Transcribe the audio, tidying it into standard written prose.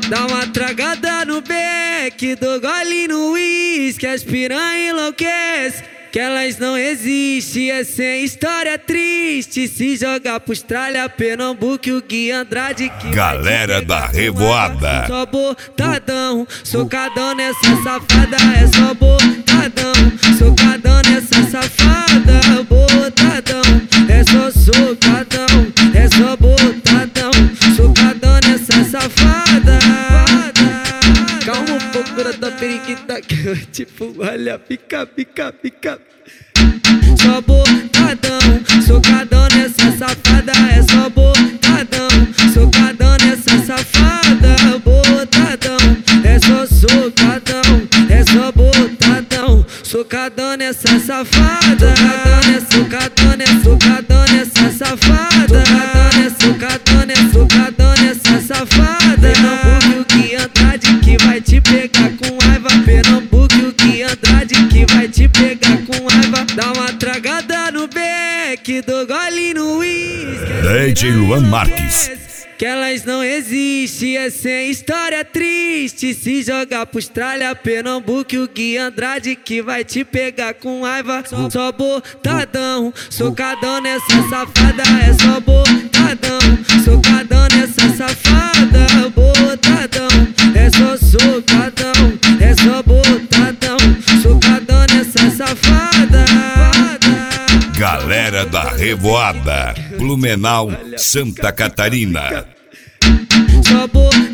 Dá uma tragada no beck, dou gole no uísque, as piranha enlouquece, que elas não existem, é sem história triste. Se jogar pro Austrália, Pernambuco e o Gui Andrade que galera da revoada. Só botadão, socadão nessa safada, é só botadão, socadão nessa safada, botadão, é só socadão, é só botadão, socadão nessa safada. Calma um pouco da periquita que eu tipo, olha, pica, pica, pica. Só botadão, socadão nessa safada, é só botadão, socadão nessa safada, botadão, é só socadão, é só botadão, socadão nessa safada, socadão nessa safada, socadão nessa safada. Pernambuco e o Gui Andrade que vai te pegar com raiva, Pernambuco e o Gui Andrade que vai te pegar com raiva. Dá uma tragada no beck, dou gole no uísque, DJ Luan Marques, que elas não existem, é sem história triste. Se jogar pro Austrália, Pernambuco e o Gui Andrade que vai te pegar com raiva. Só botadão, socadão nessa safada, é só botadão, socadão nessa safada, botadão, é só socadão, é só botadão, socadão nessa safada. galera da revoada, Blumenau, Santa Catarina. Só